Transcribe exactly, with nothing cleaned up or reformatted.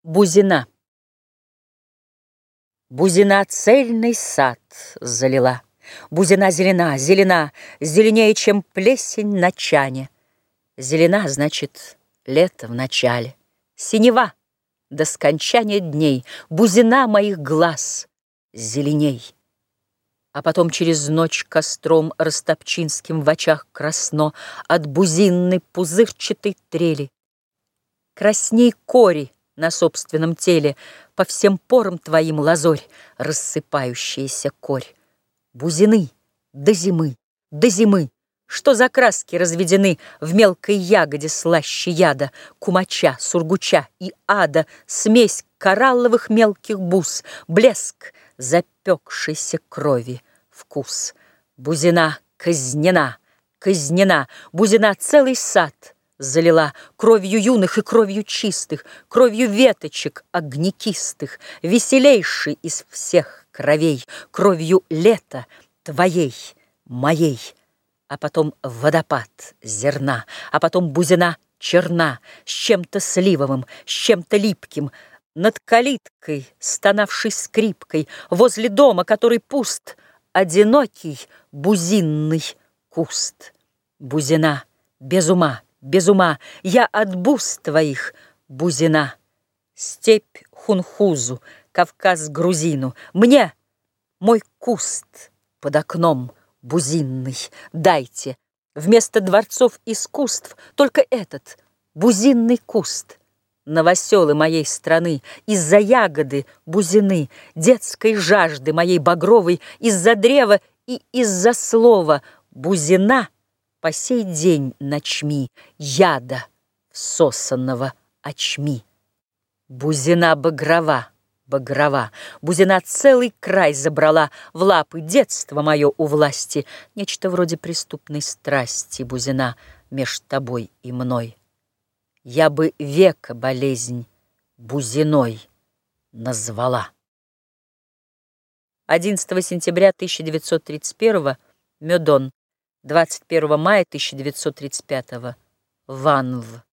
Бузина. Бузина цельный сад залила. Бузина зелена, зелена, зеленее, чем плесень на чане. Зелена, значит, лето в начале. Синева до скончания дней. Бузина моих глаз зеленей. А потом через ночь костром ростопчинским в очах красно от бузинной пузырчатой трели. Красней кори на собственном теле, по всем порам твоим лазорь, рассыпающаяся корь. Бузины до зимы, до зимы, что за краски разведены в мелкой ягоде слаще яда, кумача, сургуча и ада, смесь коралловых мелких бус, блеск запекшейся крови, вкус. Бузина казнена, казнена, бузина целый сад залила кровью юных и кровью чистых, кровью веточек огнекистых, веселейшей из всех кровей, кровью лета твоей, моей. А потом водопад зерна, а потом бузина черна, с чем-то сливовым, с чем-то липким, над калиткой, стонавшей скрипкой, возле дома, который пуст, одинокий бузинный куст. Бузина без ума, без ума, я от буз твоих, бузина. Степь хунхузу, Кавказ грузину, мне мой куст под окном бузинный дайте. Вместо дворцов искусств только этот бузинный куст. Новоселы моей страны, из-за ягоды бузины, детской жажды моей багровой, из-за древа и из-за слова бузина по сей день начми яда всосанного очми. Бузина багрова, багрова, бузина целый край забрала в лапы детство мое у власти, нечто вроде преступной страсти, бузина, меж тобой и мной. Я бы века болезнь бузиной назвала. одиннадцатого сентября тысяча девятьсот тридцать первого Мёдон. двадцать первого мая тысяча девятьсот тридцать пятого Ванв.